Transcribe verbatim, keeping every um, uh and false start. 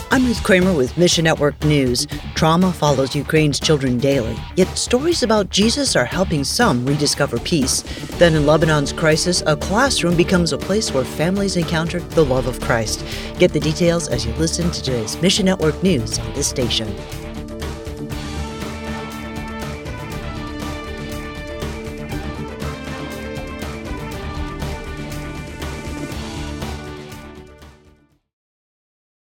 I'm Ruth Kramer with Mission Network News. Trauma follows Ukraine's children daily, yet stories about Jesus are helping some rediscover peace. Then in Lebanon's crisis, a classroom becomes a place where families encounter the love of Christ. Get the details as you listen to today's Mission Network News on this station.